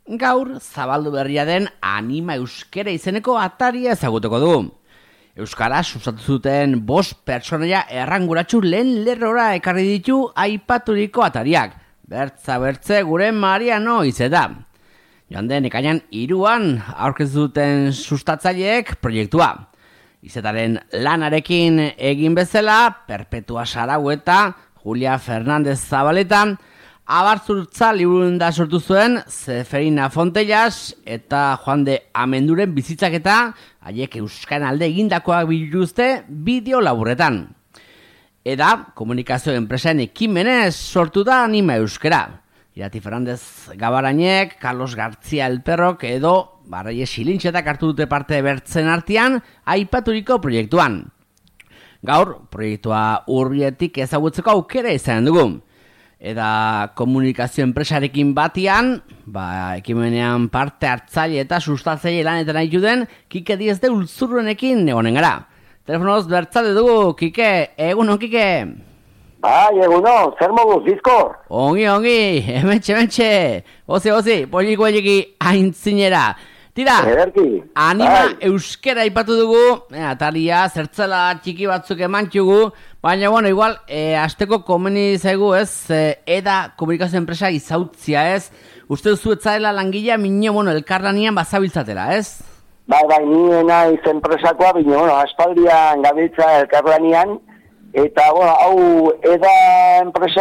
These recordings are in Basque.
Gaur, zabaldu berria den Anima Euskera izeneko ataria ezagutuko du. Euskara sustatu zuten 5 pertsonaia erranguratsu lehen lerrora ekarri ditu aipaturiko atariak. Bertze gure Mariano izeta. Joan den ekainan 3an aurkeztu duten sustatzaileek proiektua. Izetaren lanarekin egin bezala, Perpetua Sarau eta Julia Fernández Zabaleta, Abartzurtza liburunda sortu zuen Zeferina Fontellas eta Juan de Amenduren bizitzak eta haiek euskaren alde egindakoak biluzte bideo laburretan. Eta komunikazio enpresaren ekimenez sortu da Anima Euskera. Irati Fernández Gabarainek, Carlos García Elperrok edo Barraie Silintxetak hartu dute parte bertzen artean aipaturiko proiektuan. Gaur, proiektua Urrietik ezagutzeko aukera izan dugu. Eta komunikazio enpresarekin batian, ekimenean parte hartzaile eta sustatzaile lanetan haitu den, Kike Diez de Ulzurrenekin egonen gara. Telefonoz bertzale dugu, Kike, egunon, Kike? Bai, egunon, zer moduz, Bizkor? Ongi, hementxe, ozi, poliki aintzinera. Tira, Ederki. Anima Euskera aipatu dugu, ataria, zertzela txiki batzuk emantxugu, baina, igual, asteko komeni zaigu, ez, eda komunikazio enpresa izautzia, ez, uste duzu etzaela langilea, elkarlanian bazabiltzatela, ez? Bai, ni naiz enpresakoa, aspaldian gabiltza elkarlanian, eta, hau eda enpresa,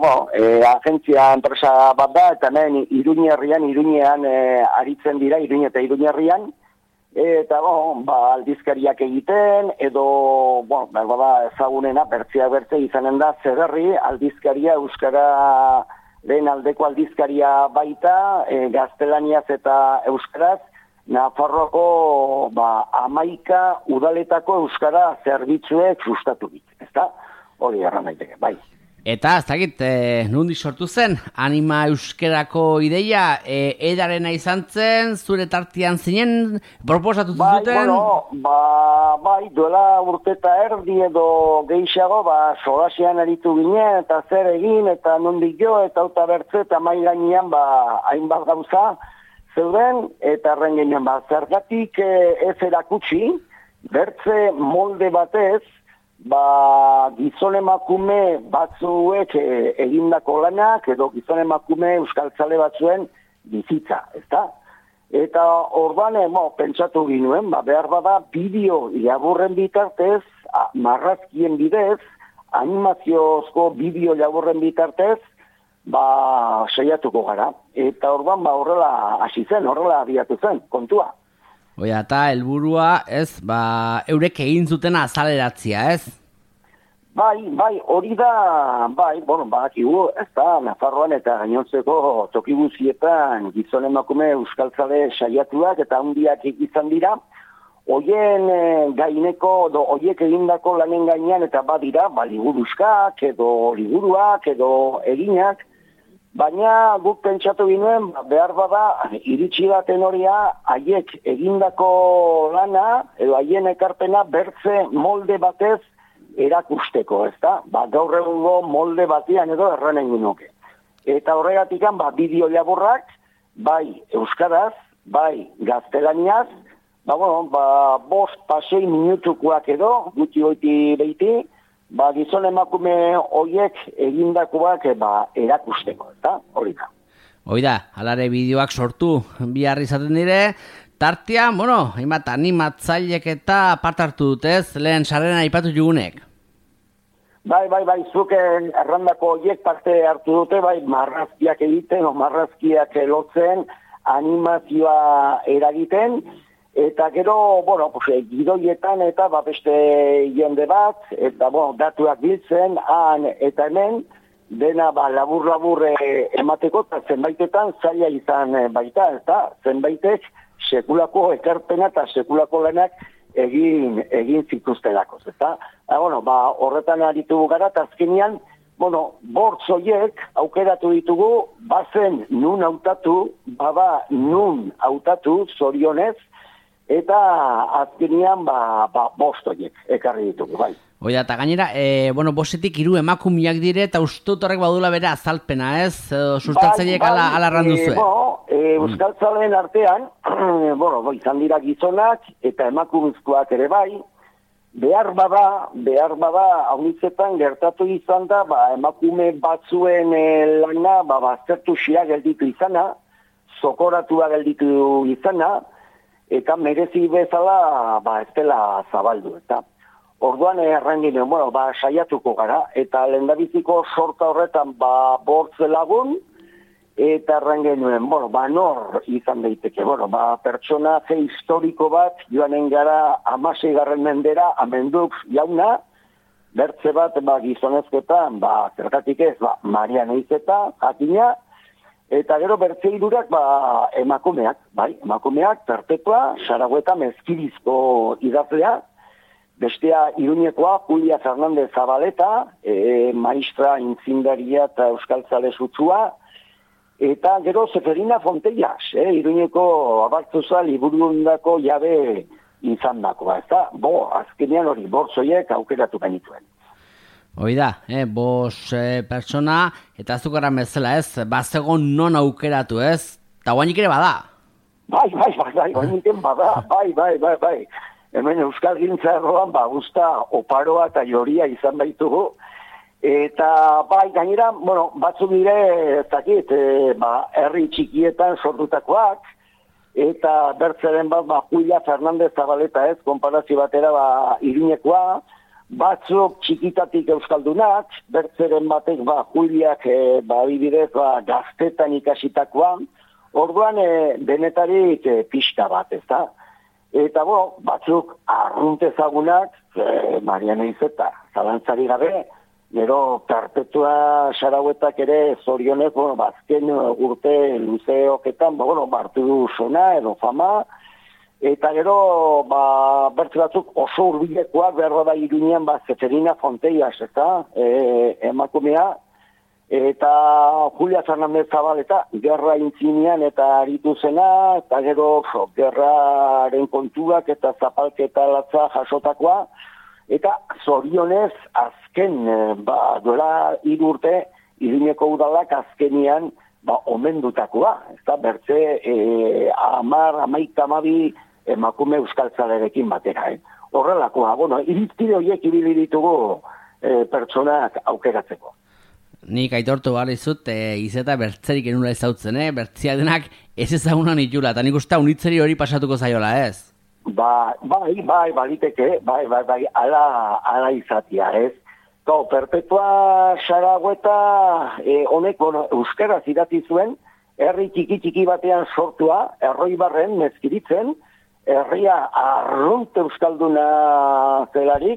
agentzia enpresa bat da, eta hemen Iruñean aritzen dira, Iruñe eta Iruñerrian, eta, aldizkariak egiten, edo, ezagunena, bertze izanen da, Zederri, aldizkaria, Euskararen aldeko aldizkaria baita, gaztelaniaz eta euskaraz, Nafarroako 11 udaletako euskara zerbitzuek sustatu dit, ezta? Hori erran daiteke, bai. Eta, ez dakit, nundi sortu zen, Anima Euskerako ideia, edarena izan zen, zure tartian zinen, proposatu zuten? Bai, duela urteta erdi edo gehiago, solasean aritu ginen, eta zer egin, eta nondik jo, eta auta bertze, eta mai gainean, hainbat gauza, zeuden, eta erren ginen, zergatik ez erakutsi, bertze molde batez, gizon emakume batzuek egindako lanak, edo gizon emakume euskaltzale batzuen bizitza, ezta? Eta orban, pentsatu ginuen, behar bada bideo laburren bitartez, marrazkien bidez, animaziozko bideo laburren bitartez, saiatuko gara. Eta orban, horrela hasi zen, horrela abiatu zen, kontua. Oia, eta helburua, ez, eurek egin zuten azaleratzia, ez? Bai, hori da, badakigu, ez da, Nafarroan eta gainontzeko toki guzietan gizon emakume euskaltzale saiatuak eta handiak izan dira, hoien gaineko, hoiek egindako lanen gainean eta badira, liburuskak edo liburuak edo eginak, baina guk pentsatu ginen, behar bada, iritsi da tenoria, haiek egindako lana, edo haien ekarpena bertze molde batez erakusteko, ez da? Gaur egungo molde batian edo erranen gunuke. Eta horregatikan, bideo laburrak, bai euskaraz, bai gaztelaniaz, 5-6 minutukoak edo, guti goiti behiti, gizon emakume horiek egindakoak erakusteko, eta hori da. Hoi da, alare bideoak sortu bihar izaten dire, tartean, hainbat animatzailek eta part hartu dutez, lehen sarrera aipatu jugunek. Bai, zuken errandako horiek parte hartu dute, marrazkiak egiten, marrazkiak lotzen, animazioa eragiten, eta gero, gidoietan eta beste jende bat, eta datuak biltzen, han eta hemen, dena labur emateko, eta zenbaitetan zaila izan baita, eta zenbaitek sekulako ekarpena eta sekulako lanak egin zituztelako, eta horretan aritu gara, eta azkenean, bortz horiek aukeratu ditugu, bazen nun hautatu, nun hautatu, zorionez, eta azkenean bost horiek ekarri ditugu, bai. Oida, eta gainera, bostetik 3 emakumiak dire, eta ustut horrek badula bere azalpena, ez? Sustatzaileek ala randuzue. Euskaltzaleen artean, izan dira gizonak eta emakumezkoak ere bai, behar bada, haunitzetan gertatu izan da, emakume batzuen lana, baztertu xia gelditu izana, zokoratua gelditu izana, eta merezi bezala, ez dela zabaldu, eta orduan erranginen, saiatuko gara, eta lehendabiziko sorta horretan, bortze lagun, eta errangenuen, nor izan daiteke, pertsonaje historiko bat, joanen gara 16. mendera, amenduk jauna, bertze bat, gizonezketan, zergatik ez, Mariano izeta, jakina, eta gero bertze hirurak, emakumeak, perpetua, Saragüeta mezkirizko idazlea, bestea Iruñekoa, Julia Fernández Zabaleta, maistra intzindaria eta euskaltzale zutzua, eta gero Seferina Fontellas, Iruñeko abartzuza liburundako jabe izan dakoa, ez da? Azkenean hori, bortzoiek aukeratu genituen. Oida, pertsona, eta azukara bezala, ez? Bazegon non aukeratu, ez? Eta guainik ere bada? Bai, guainiken bada, bai. Hemen Euskal Gintza erroan, guzta oparoa eta joria izan baitugu. Eta, gainera, batzu dire, ez dakit, herri txikietan sortutakoak, eta bertzeren Julia Fernández Zabaleta ez, konparazio batera, Iruñekoa, batzuk txikitatik euskaldunak, bertzeren batek, Juliak, bidez, gaztetan ikasitakoa, orduan, denetarik pixka bat, ez da? Eta, batzuk arruntezagunak, Mariano izeta, zalantzari gabe, gero perpetua Saragüetak ere zorionez, bazken urte luzeoketan, hartu du sona edo fama, eta gero, bertze batzuk oso urbilekoak, behar da Iruñean, Seferina Fontellas, eta emakumea, eta Julia Fernández Zabaleta, gerra intzinean eta aritu zena, eta gero gerraren kontuak eta zapalketa latza jasotakoa, eta zorionez azken, duela 3 urte, Iruñeko udalak azkenian omendutakoa, ez da, bertze 10-12 emakume euskaltzalerekin batera. Horrelakoa, irizpide horiek ibili ditugu pertsonak aukeratzeko. Nik aitortu behar izut, izeta bertzerik enula ezautzen, bertzia denak ez ezagunan itula, eta nik uste unitzeri hori pasatuko zaiola, ez? Baliteke, ala izatia, ez? Perpetua Saragüeta honek, euskaraz idatzi zuen, herri txiki batean sortua, Erroibarren, mezkiritzen, herria arrunt euskalduna zelarik,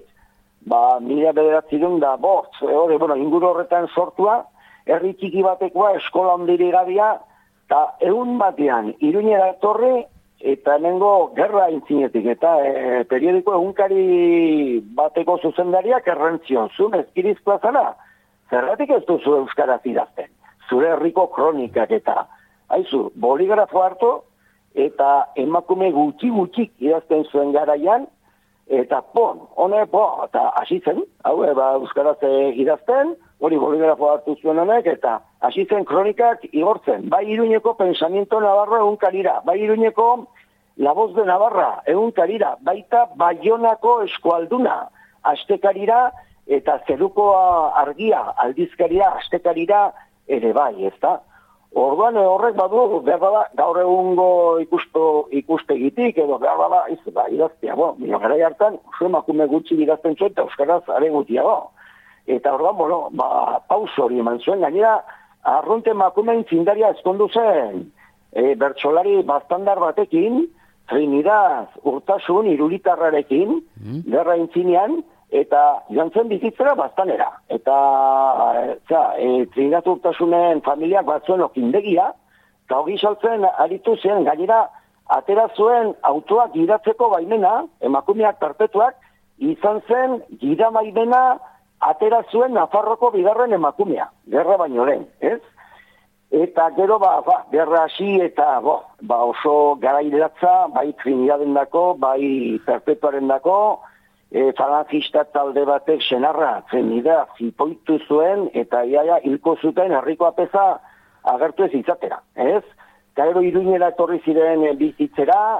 1905, inguru horretan sortua, herri txiki batekoa, eskola ondiri gabia, eta egun batean, Iruñera etorri, eta hemengo gerra intzinetik, eta periodiko egunkari bateko zuzendariak errentzion, zu mezkirizkoa zara, zergatik ez duzu euskaraz idazten, zure herriko kronikak eta, haizu, boligrafo hartu, eta emakume gutxik idazten zuen garaian, eta eta hasi zen, euskaraz idazten, hori boligrafo hartu zuen honek, eta hasi zen kronikak igortzen, bai Iruñeko Pensamiento Navarro egunkarira, bai Iruñeko La Voz de Navarra egunkarira, baita Baionako Eskualduna astekarira, eta Zeruko Argia aldizkaria astekarira ere bai, ezta? Orduan horrek badu, gaur egungo ikuspegitik, edo idaztea, garai hartan, emakume gutxi idazten zuen, eta euskaraz are gutiago. Eta orduan, pauso hori eman zuen, gainera, arrunte emakumeen zindaria ezkondu zen, bertsolari bastandar batekin, Trinidad Urtasun Irulitarrarekin, gerra intzinean, eta joan zen bizitzera bastanera. Eta Trinidad Urtasunen familiak batzuen okindegia, eta hogi saltzen aritu zen, gainera, atera zuen autoak gidatzeko baimena, emakumeak perpetuak, izan zen gida baimena atera zuen Nafarroko bigarren emakumea, gerra baino lehen, ez? Eta gero, gerra hasi eta oso garailatza, bai Trinidadendako, bai perpetuarendako, falangista talde batek senarra zenida zipoitu zuen, eta iaia hilko zuten herriko apeza agertu ez izatera, ez? Eta gero Iruñera etorri ziren bizitzera,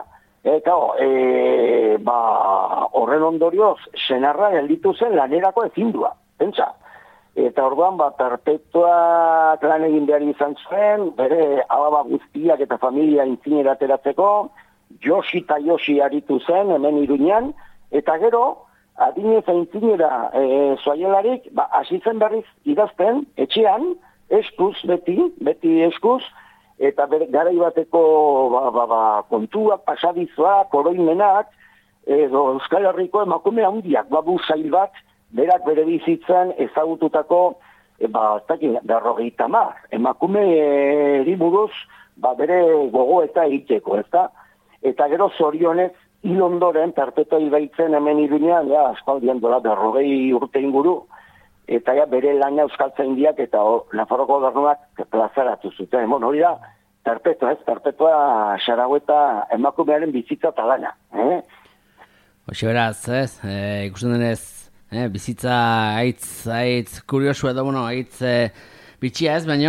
horren ondorioz, senarra gelditu zen lanerako ezindua, pentsa. Eta orduan, perpetuak lan egin behar izan zuen, bere alaba guztiak eta familia intzinera ateratzeko, Josi eta Josi aritu zen, hemen Iruñan, eta gero, adinez intzinera zoaielarik, hasi zen berriz idazten, etxean, eskuz, beti eskuz, eta garai bateko kontuak, pasadizoak, oroimenak, edo Euskal Herriko emakume handiak, babu sail bat, berak bere bizitzan ezagututako, 50 emakume buruz, bere gogoeta egiteko, ezta? Eta gero zorionez, hil ondoren, perpetua hilbaitzen hemen Iruñean, aspaldian dola 40 urte inguru, eta bere lana euskaltzaindiak eta Nafarroko gobernuak plazaratu zuten. Hori da, perpetua Xaragoeta emakumearen bizitza eta lana. Hoxe beraz, ikusten denez, bizitza aitz kuriosu edo, aitz bitxia ez, baina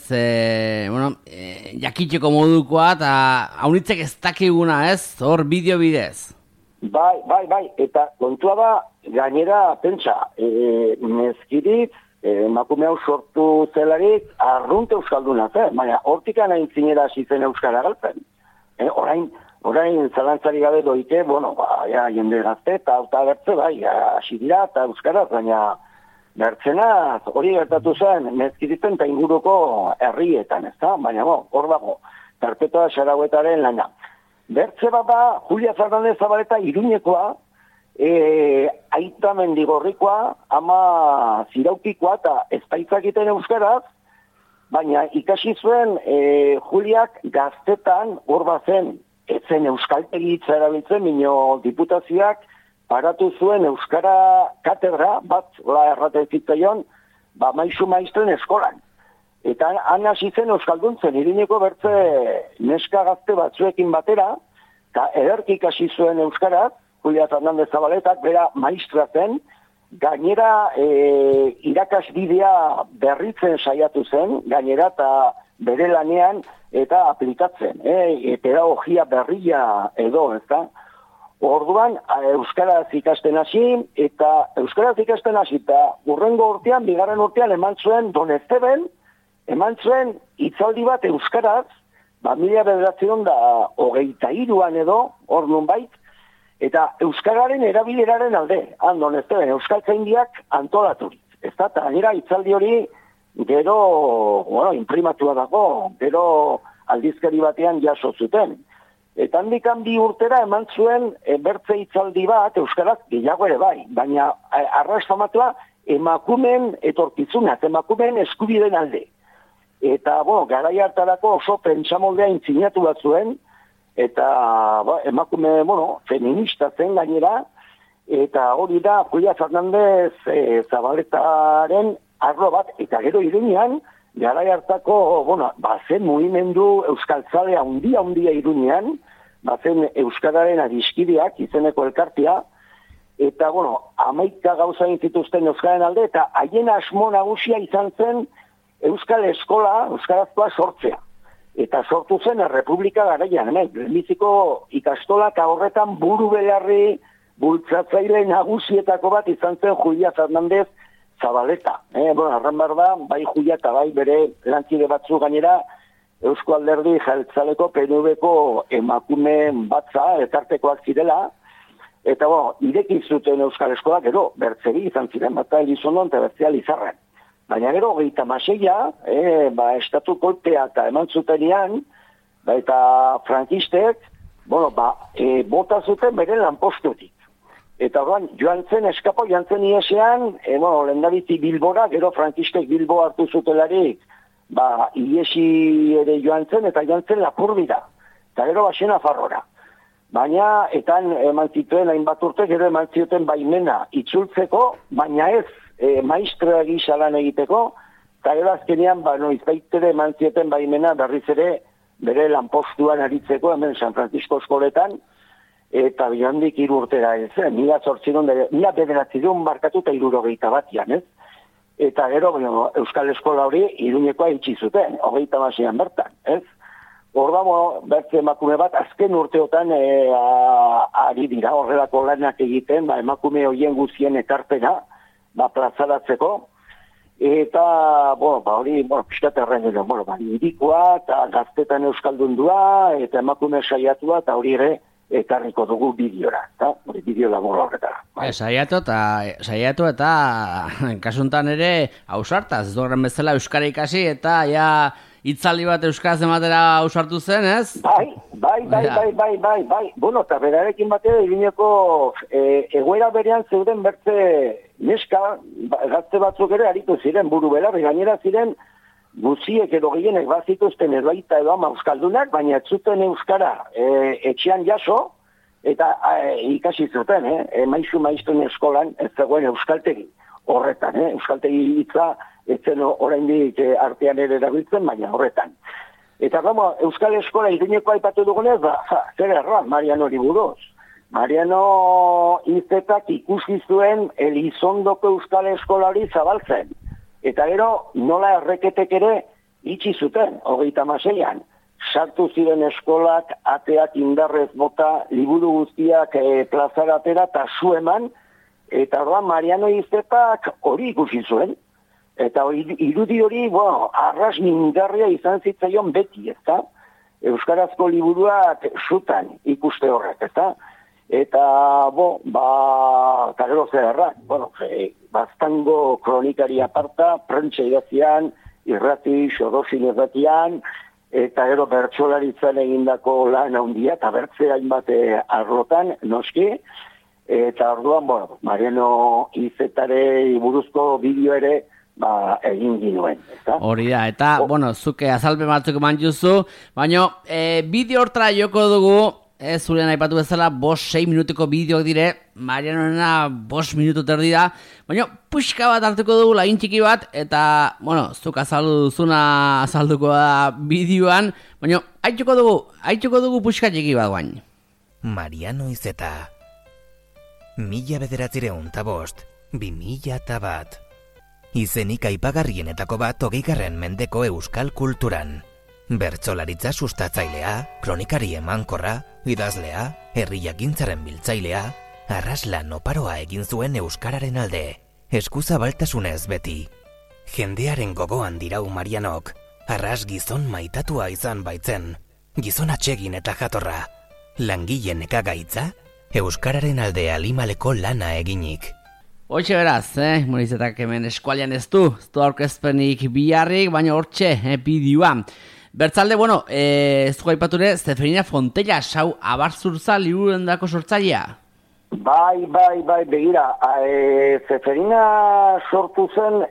jakiteko modukoa eta haunitzek ez dakiguna ez, hor bideo bidez. Bai, eta kontua da, gainera, pentsa, nezkirit, emakume hau sortu zelarik, arrunte euskalduna zen, baina hortikan aintzinera hasi zen euskara galtzen. Orain zalantzari gabe doike, jende gazte eta bertze, hasi dira eta euskaraz, baina bertzenaz hori gertatu zen, nezkiriten eta inguruko herrietan, ez da? Baina hor dago, perpetua Xaragoetaren lana. Bertze bat da, Julia Fernandez Zabaleta Iruñekoa, Aita Mendigorrikoa, ama Ziraukikoa eta ezpaitzakiten euskaraz, baina ikasi zuen Juliak gaztetan hor bazen, etzen euskaltegi hitza erabiltzen, minio diputazioak paratu zuen euskara katedra, bat erraten zitzaion, maisu maistren eskolan. Eta han hasi zen euskalduntzen, Iruñeko bertze neska gazte batzuekin batera, eta ederki ikasi zuen euskaraz, Julia Fernandez Zabaletak, bera maistra zen, gainera irakasbidea berritzen saiatu zen, gainera eta bere lanean eta aplikatzen, pedagogia berria edo, ezta? Orduan, euskaraz ikasten hasi, eta urrengo urtean, bigarren urtean eman zuen Don Esteben, eman zuen hitzaldi bat euskaraz, 1923an edo, hor nunbait, eta euskararen erabileraren alde, Don Esteben, euskaltzaindiak antolaturik. Ez da, eta gainera hitzaldi hori gero, imprimatua dago, gero aldizkari batean jaso zuten. Eta handikan 2 urtera eman zuen bertze hitzaldi bat, euskaraz gehiago ere bai, baina arras famatua emakumeen etorkizunaz, emakumeen eskubideen alde. Eta, garai hartarako oso pentsamoldea intzinatu bat zuen, eta emakume, feminista zen gainera, eta hori da, Julia Fernandez Zabaletaren arlo bat, eta gero Iruñean, garai hartako, bazen mugimendu euskaltzale handia Iruñean, bazen euskararen adiskideak, izeneko elkartia, eta, 11 gauza zituzten euskararen alde, eta haien asmo nagusia izan zen euskal eskola, euskarazkoa sortzea. Eta sortu zen Errepublika garaian, lehenbiziko ikastolak horretan buru belarri bultzatzaile nagusietako bat izan zen Julia Fernandez Zabaleta. Arran behar da, bai Julia eta bai bere lankide batzu gainera Eusko Alderdi Jeltzaleko PNV-ko emakume batza, elkartekoak zirela, eta ireki zuten euskal eskolak, gero, bertzeri izan ziren, bata Elizondon eta bertzea Lizarren. Baina gero, 36a, estatu kolpea eta eman zutenean, eta frankistek, bota zuten bere lanpostutik. Eta joan zen eskapo, joan zen iesean, lehendabizi Bilbora, gero frankistek Bilbo hartu zutelarik, iesi ere joan zen, eta joan zen Lapurbira, eta gero baxena Farrora. Baina, etan eman zituen hainbat urte, gero eman zituen baimena itzultzeko, baina ez maistra gisa lan egiteko, eta gero azkenean, izbaitere eman zituen baimena berriz ere bere lanpostuan aritzeko, hemen San Francisco eskoletan, eta bihandik 3 urtera ez, 1900 barkatu eta 71 ez? Eta gero, Euskal Eskola hori Iruñekoa itxi zuten, 36an bertan, ez? Orda, bertze emakume bat, azken urteotan ari dira horrelako lanak egiten, emakume horien guzien ekarpena, plazaratzeko, eta, hori, pixkat errengen, irikoa, eta gaztetan euskaldundua, eta emakume saiatua, eta hori ere, ekarriko dugu bideora, eta hori bideo labor horretara. Saiatu eta kasuntan ere ausartaz, ez horren bezala euskara ikasi, eta hitzaldi bat euskaraz ematera ausartu zen, ez? Bai. Bueno, eta berarekin batera Iruñeko egoera berean zeuden bertze neska, gazte batzuk ere aritu ziren buru belar, gainera ziren guziek edo gehienek bazituzten erbaita edo ama euskaldunak, baina ez zuten euskara etxean jaso, eta ikasi zuten, maistuen eskolan ez zegoen euskaltegi horretan, euskaltegi hitza ez zen oraindik artean ere erabiltzen, baina horretan. Eta Euskal Eskola Iruñeko aipatu dugunez, zer erran, Mariano buruz. Mariano Izetak ikusi zuen Elizondoko Euskal Eskola hori zabaltzen. Eta gero nola erreketek ere itxi zuten, 36an. Sartu ziren eskolak, ateak indarrez bota, liburu guztiak plazara atera eta su eman, eta orduan Mariano Izetak hori ikusi zuen. Eta irudi hori, arras mingarria izan zitzaion beti, ezta? Euskarazko liburuak zutan ikuste horrek, ezta? Eta, gero zer errak, Baztango kronikari aparta, prentsa idatzian, irrati, xodosin irratian, eta gero bertsolaritzan egindako lan handia, eta bertze hainbat arlotan, noski, eta orduan, Mariano Izetare buruzko bideo ere, egin ginuen, ezta? Hori da, eta, zuke azalpen batzuk eman juzu, baina bideo hortara joko dugu, zurean aipatu bezala, 5-6 minutuko bideoak dire, Marianona 5 minutu terdi da, baina puxka bat hartuko dugu lagin txiki bat, eta, zuk azaldu duzuna azalduko da bideoan, baina haitxuko dugu puxka txiki bat guain. Mariano Izeta 1905, 2001. Izenik aipagarrienetako bat 20. mendeko euskal kulturan. Bertsolaritza sustatzailea, kronikari emankorra, idazlea, herriakintzaren biltzailea, arraslan oparoa egin zuen euskararen alde, eskuzabaltasunez beti. Jendearen gogoan dirau Marianok, arras gizon maitatua izan baitzen, gizon atsegin eta jatorra, langile nekagaitza, euskararen alde alimaleko lana eginik. Hoxe beraz, Morizetak hemen eskualian ez du aurkezpenik biharrik, baina hortxe, bideoa. Bertzalde, ez du gaipature, Zeferina Fontella sau abarzurza liburendako sortzailea. Bai, begira, Zeferina sortu zen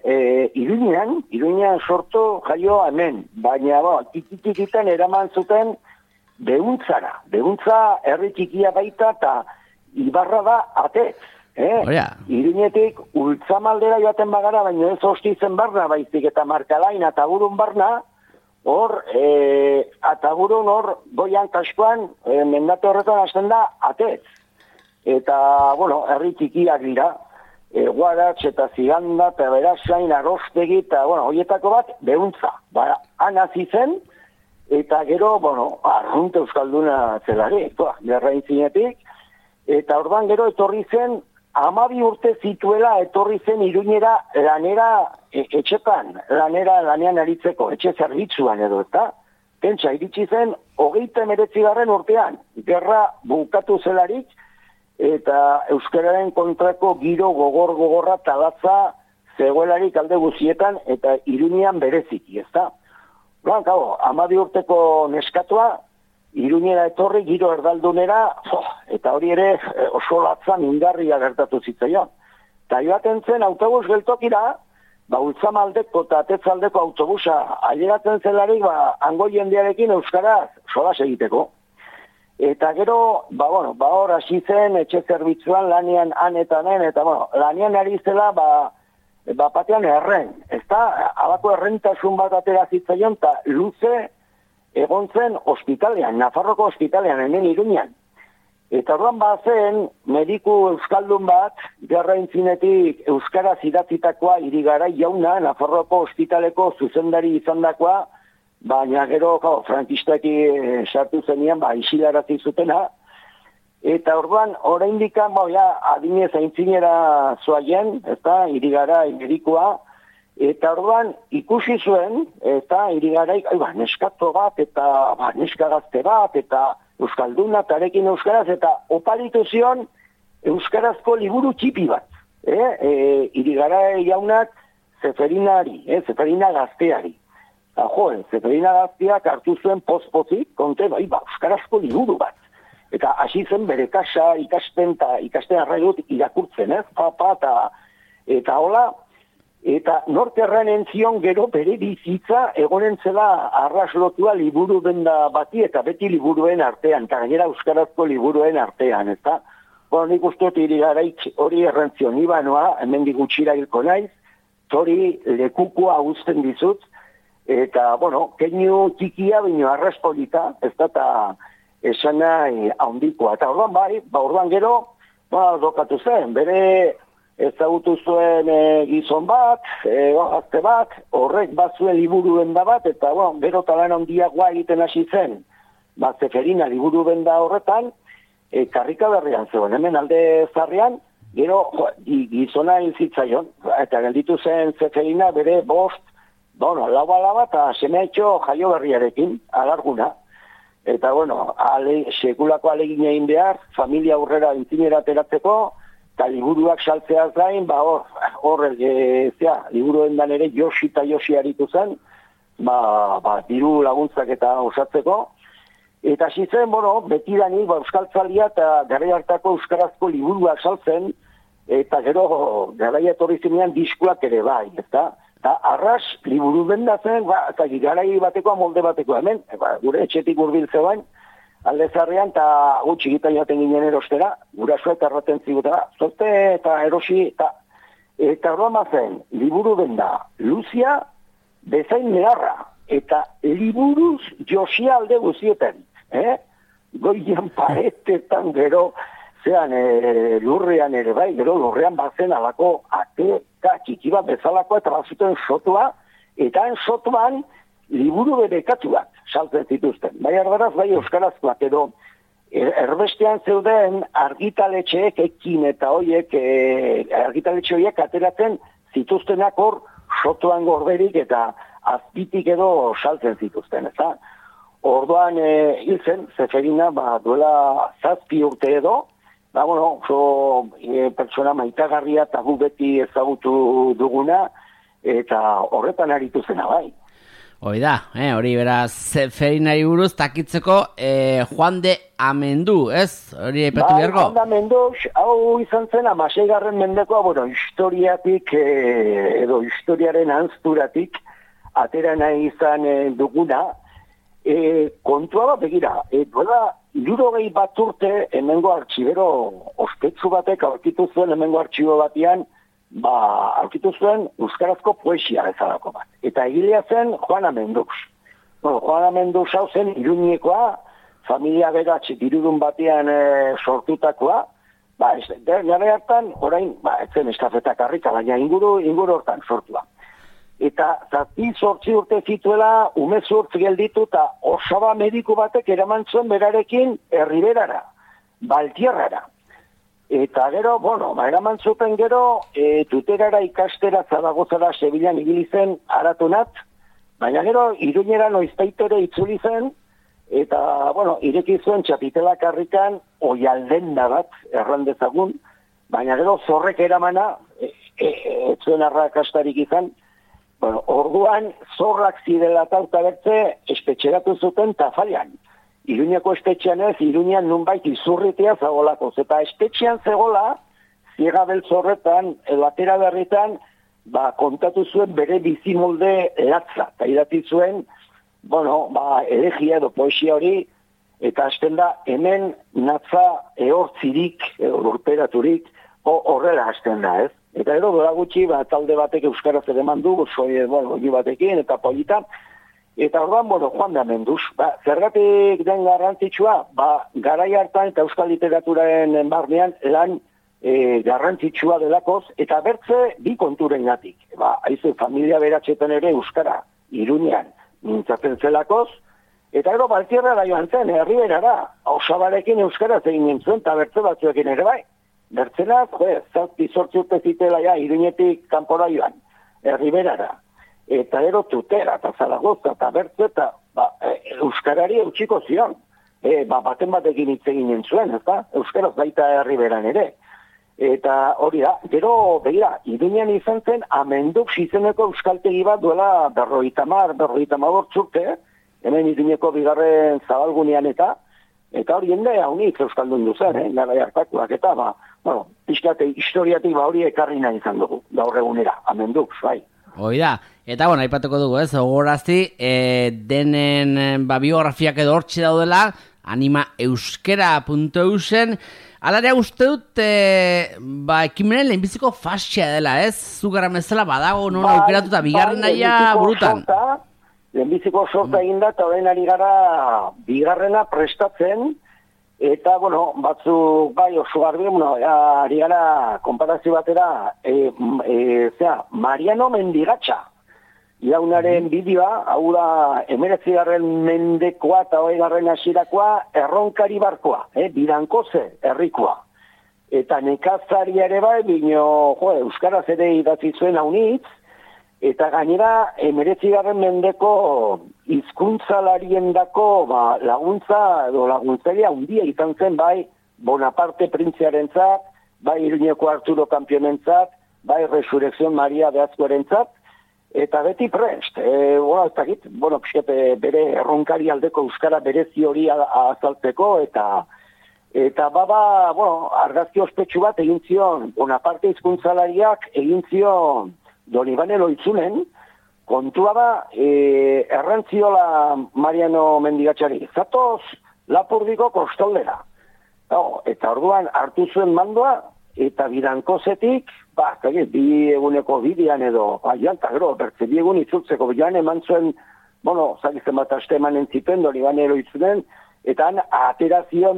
Iruñean sortu jaio hemen, baina tikitan eraman zuten Beuntzara. Beuntza herri txikia baita eta Ibarra da Atez. Iruñetik Ultzamaldera joaten bagara, baina ez Ostizen barna baizik eta Markalain Atagurun barna, hor, Atagurun hor, goian kaskoan, mendate horretan hasten da Atez. Eta, herri txikiak dira, Guaratx eta Ziganda, eta Berasain, Arostegi, eta, horietako bat, Beuntza. Han hasi zen, eta gero, arrunt euskalduna zelari, gerrain zinetik, eta ordan gero etorri zen, 12 urte zituela etorri zen Iruñera lanera etxetan, lanean aritzeko, etxe zerbitzuan edo, eta pentsa iritsi zen 39. urtean, gerra bukatu zelarik, eta euskararen kontrako giro gogorra talatza zegoelarik alde guzietan, eta Iruñean bereziki, ezta? 12 urteko neskatua, Iruñera etorri, giro erdaldunera, eta hori ere oso latza mingarria gertatu zitzaion. Eta joaten zen autobus geltokira, Ultzamaldeko eta Atetzaldeko autobusa aileratzen zelarik, hango jendearekin euskaraz solas egiteko. Eta gero, hor hasi zen etxe zerbitzuan lanean anetan, eta lanean ari zela, batean erren. Ezta, abako errentasun bat atera zitzaion, eta luze egon zen ospitalean, Nafarroko ospitalean, hemen Iruñean. Eta orduan bazen, mediku euskaldun bat, gerra intzinetik euskaraz idatzitakoa Irigarai jauna, Nafarroako ospitaleko zuzendari izandakoa, baina gero frankistaki sartu zenean, isilarazi zutena. Eta orduan, oraindik adinez aintzinera zoaien, eta Irigarai medikua, eta orduan ikusi zuen, eta Irigarai, neskato bat, eta neskagazte bat, eta euskalduna, tarekin euskaraz, eta oparitu zion euskarazko liburu txipi bat. Irigarai jaunak Zeferinari, Zeferina gazteari. Zeferina gazteak hartu zuen poz-pozik, konte, euskarazko liburu bat. Eta hasi zen bere kasa ikasten arraidut irakurtzen, eta hola, eta norterranen zion gero bere bizitza egonen zela arraslotua liburu benda bati eta beti liburuen artean, eta gainera euskarazko liburuen artean, eta nik uste Irigaraik hori errantzion ibanoa, hemen digutxira hilko naiz, hori lekukua uzten dizut, eta, keinu txikia, bino arraspolita, ez da, eta esan nahi handikoa. Eta orduan gero, dokatu zen, bere ezagutu zuen gizon bat, gazte bat, horrek bat zuen liburu benda bat, eta gero talan handiagoa egiten hasi zen, Zeferina liburu benda horretan, karrika berrian zegoen, hemen alde zarrean, gero gizona hil zitzaion, eta gelditu zen Zeferina bere bost, lau eta semeetxo jaio berriarekin, alarguna. Eta, sekulako alegin egin behar, familia aurrera intzinera ateratzeko, eta liburuak saltzeaz gain, liburuen dan ere Josi eta Josi aritu zen, diru laguntzak eta osatzeko. Eta hasi zen, betidanik euskaltzalia eta garai hartako euskarazko liburuak saltzen, eta gero garai etorri zenean diskuak ere bai, ezta? Eta arras, liburu bendatzen, eta garai batekoa, molde batekoa hemen, gure etxetik hurbil zegoen, alde zarrean, eta txikitan jaten ginen erostera, gurasoa eta erraten zigutera, zote eta erosi, eta orduan bazen, liburu benda, Luzia, bezain meharra, eta liburuz Josia alde guzietan, goian paretetan gero, zean lurrean ere bai, gero lurrean bazen alako ateka txiki bat bezalakoa eta bazuten sotua, eta sotuan liburu berekatuak saltzen zituzten. Bai ardaraz, bai euskarazkoak edo erbestean zeuden argitaletxeek ekin eta hoiek, argitaletxe hoiek ateratzen zituztenak hor sotuan gorderik eta azpitik edo saltzen zituzten, eta orduan hil zen, Zeferina duela 7 urte edo, pertsona maitagarria eta gu beti ezagutu duguna, eta horretan aritu zena bai. Hori beraz Zeferinari buruz takitzeko Juan de Amendu, ez? Hori aipatu beharko? Juan de Amendu, hau izan zen 16. mendekoa, historiatik edo historiaren anzturatik atera nahi izan duguna, kontua bat begira, dola 60 bat urte hemengo artxibero ospetsu batek aurkitu zuen hemengo artxibo batean, aurkitu zuen euskarazko poesia bezalako bat. Eta egilea zen Juan Amenduz. Juan Amenduz hau zen Iruñekoa, familia beratxe dirudun batean sortutakoa, gare hartan, orain, ez zen estafetak harrika, baina inguru hortan sortua. Eta 7-8 urte zituela umezurtz gelditu eta osaba mediku batek eraman zuen berarekin herriberara, Baltierrara. Eta gero, eraman zuten gero, tuterara ikastera Zaragozara Sevillan ibili zen aratunat, baina gero Iruñera noizbaitere itzuli zen, eta, ireki zuen txapitelak harrikan oialdenda bat errandezagun, baina gero zorrek eramana, ez zuen arrakastarik izan, orduan zorrak zirela tauta bertze espetxeratu zuten Tafalian. Iruñako espetxean ez, Iruñan nunbait izurritea zagolako. Eta espetxean zegola, ziega beltz horretan, edo atera berritan, kontatu zuen bere bizimolde latza. Eta idatzi zuen, elegia edo poesia hori, eta hasten da, hemen natza ehortzirik, lurperaturik, horrela hasten da, ez? Eta edo dola gutxi, talde batek euskaraz ere mandu, goi batekin, eta polita, Eta orduan, joan da menduz. Zergatik den garrantzitsua, garai hartan eta euskal literaturaren barnean lan garrantzitsua delakoz, eta bertze bi konturen gatik. Haizu, familia beratxetan ere euskara Iruñean mintzatzen zelakoz, eta gero Baltierrara joan zen, herriberara, Osabarekin euskaraz egin nintzuen, eta bertze batzuekin ere bai. Bertzenak, zazpi sortzi urte zitela ja, Iruñetik kanpora joan, herriberara. Eta gero Tutera, eta Zaragoza, eta bertze, eta euskarari eutxiko zion. Baten batekin hitz egin nintzuen, eta euskaraz baita herriberan ere. Eta hori da, gero, begira, Iruñean izan zen, Amendux izeneko euskaltegi bat duela 50 urte, hemen Iruñeko bigarren zabalgunean eta hori jende haunik euskaldun duzen, gara jartakuak, eta pixkate historiatik hori ekarri nahi izan dugu, gaur egunera, Amendux, bai. Hoi da, eta aipatuko dugu, ogorazti, denen biografiak edo hortxe daudela, animaeuskera.eusen, alarea uste dut, ekimenen lehenbiziko fascia dela, Zugarra bezala badago, non aukeratu eta bigarren naia burutan. Lehenbiziko sorta egin da, eta horrein ari gara bigarrena prestatzen, eta, batzuk oso garbi, ari gara konparazio batera, Mariano Mendigatxa, Iaunaren bideoa, hau da, 19. mendekoa eta 20. hasirakoa erronkari barkoa, Bidankoze herrikoa. Eta nekazari ere bai, euskaraz ere idatzi zuen haunitz, eta gainera 19. mendeko hizkuntzalarien dako laguntza edo laguntzaria handia izan zen bai Bonaparte printziarentzat, bai Iruñeko Arturo Kampionentzat, bai Resurrección Maria de Azkorentzat, eta beti prest. Bere erronkari aldeko euskara berezi hori azaltzeko, eta argazki ospetsu bat egin zion, Bonaparte hizkuntzalariak egin zion Donibane Loitzunen, kontua da, errantziola Mariano Mendigatxari, zatoz Lapurdiko kostaldera. Eta orduan hartu zuen mandoa, eta Bidankozetik, bi eguneko bidean edo, janta gero, bertze bi egun itzultzeko, joan eman zuen, zagizen bat aste emanen zipen, Donibane Loitzunen, eta han aterazio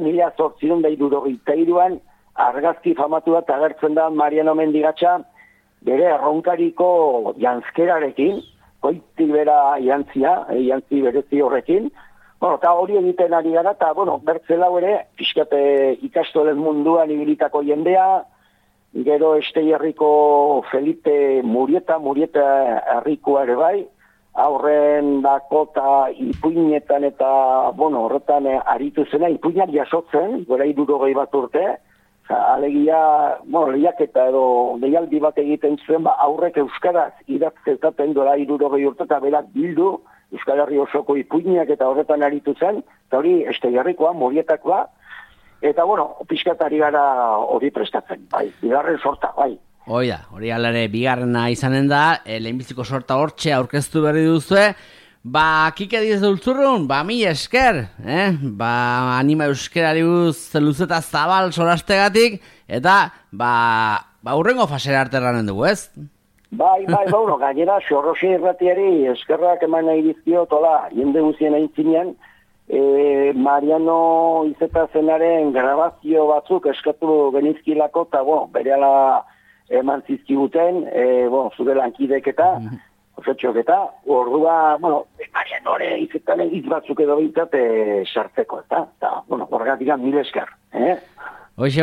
1863an argazki famatu bat agertzen da Mariano Mendigatxa, bere erronkariko janzkerarekin, goitik bera jantzi berezi horrekin, eta hori egiten ari gara, eta bertzelau ere, pixkate ikastolen munduan ibilitako jendea, gero Esteierriko Felipe Murieta herrikoa ere bai, aurren Dakota ipuinetan eta, horretan aritu zena, ipuinak jasotzen, gora 60 bat urte, alegia, lehiaketa edo deialdi bat egiten zuen, aurrek euskaraz idatzetaten dola 60 urte, eta berak bildu, Euskal Herri osoko ipuinak eta horretan aritu zen, eta hori Esteierrikoa, Murietakoa, eta pixkatari gara hori prestatzen, bai, bigarren sorta, bai. Hori alare bigarrena izanen da, lehenbiziko sorta hortxe aurkeztu berri duzue, Kike diez dultzurrun, mila esker, anima euskerari buruz luzeta zabal solastegatik, eta hurrengo fasera arte erranen dugu, ez? Bai, gainera, Xorrosi irratiari eskerrak eman nahi dizkio, jende guzien aintzinean, Mariano Izetazenaren grabazio batzuk eskatu genizkilako, eta berehala eman zizkiguten, zure lankidek eta, osetxok eta, ordua, Mariano Izetanen hitz batzuk edo bintzat sartzeko, eta, horregatik mila esker.